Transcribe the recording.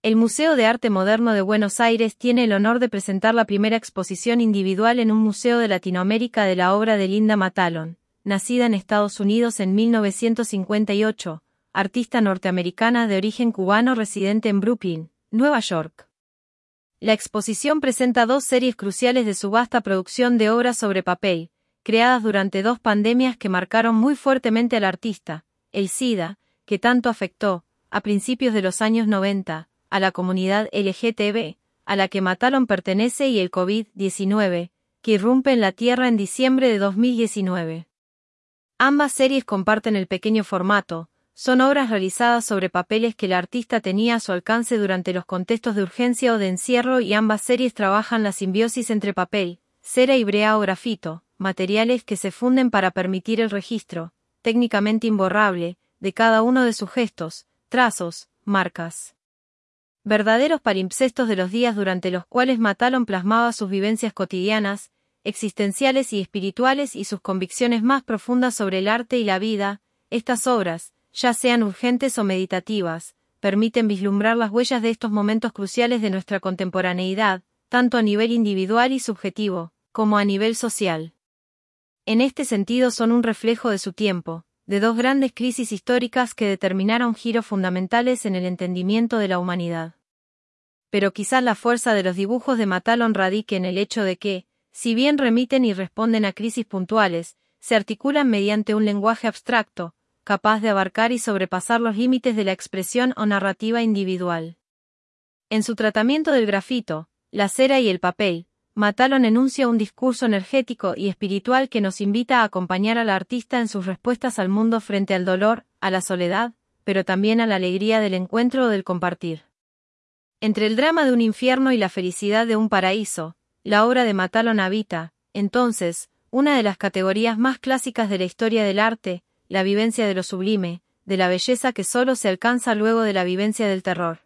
El Museo de Arte Moderno de Buenos Aires tiene el honor de presentar la primera exposición individual en un museo de Latinoamérica de la obra de Linda Matallon, nacida en Estados Unidos en 1958, artista norteamericana de origen cubano residente en Brooklyn, Nueva York. La exposición presenta dos series cruciales de su vasta producción de obras sobre papel, creadas durante dos pandemias que marcaron muy fuertemente al artista: el SIDA, que tanto afectó, a principios de los años 90, a la comunidad LGTB, a la que Matallon pertenece, y el COVID-19, que irrumpe en la Tierra en diciembre de 2019. Ambas series comparten el pequeño formato, son obras realizadas sobre papeles que el artista tenía a su alcance durante los contextos de urgencia o de encierro, y ambas series trabajan la simbiosis entre papel, cera y brea o grafito, materiales que se funden para permitir el registro, técnicamente imborrable, de cada uno de sus gestos, trazos, marcas. Verdaderos palimpsestos de los días durante los cuales Matallon plasmaba sus vivencias cotidianas, existenciales y espirituales, y sus convicciones más profundas sobre el arte y la vida. Estas obras, ya sean urgentes o meditativas, permiten vislumbrar las huellas de estos momentos cruciales de nuestra contemporaneidad, tanto a nivel individual y subjetivo, como a nivel social. En este sentido son un reflejo de su tiempo, de dos grandes crisis históricas que determinaron giros fundamentales en el entendimiento de la humanidad. Pero quizás la fuerza de los dibujos de Matallon radique en el hecho de que, si bien remiten y responden a crisis puntuales, se articulan mediante un lenguaje abstracto, capaz de abarcar y sobrepasar los límites de la expresión o narrativa individual. En su tratamiento del grafito, la cera y el papel, Matallon enuncia un discurso energético y espiritual que nos invita a acompañar al artista en sus respuestas al mundo frente al dolor, a la soledad, pero también a la alegría del encuentro o del compartir. Entre el drama de un infierno y la felicidad de un paraíso, la obra de Matallon habita, entonces, una de las categorías más clásicas de la historia del arte, la vivencia de lo sublime, de la belleza que solo se alcanza luego de la vivencia del terror.